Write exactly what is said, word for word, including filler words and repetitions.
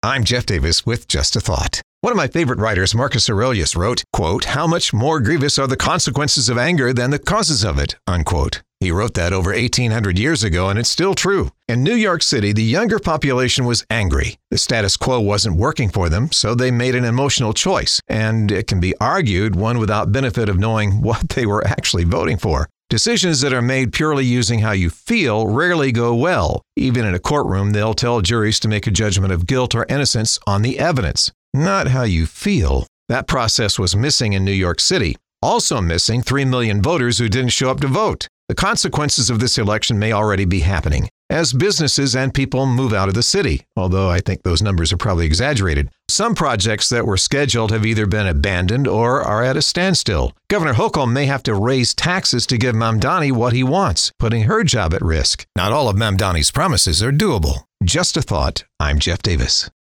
I'm Jeff Davis with Just a Thought. One of my favorite writers, Marcus Aurelius, wrote, quote, "How much more grievous are the consequences of anger than the causes of it," unquote. He wrote that over eighteen hundred years ago, and it's still true. In New York City, the younger population was angry. The status quo wasn't working for them, so they made an emotional choice. And it can be argued, one without benefit of knowing what they were actually voting for. Decisions that are made purely using how you feel rarely go well. Even in a courtroom, they'll tell juries to make a judgment of guilt or innocence on the evidence, not how you feel. That process was missing in New York City. Also missing, three million voters who didn't show up to vote. The consequences of this election may already be happening as businesses and people move out of the city, although I think those numbers are probably exaggerated. Some projects that were scheduled have either been abandoned or are at a standstill. Governor Hochul may have to raise taxes to give Mamdani what he wants, putting her job at risk. Not all of Mamdani's promises are doable. Just a thought. I'm Jeff Davis.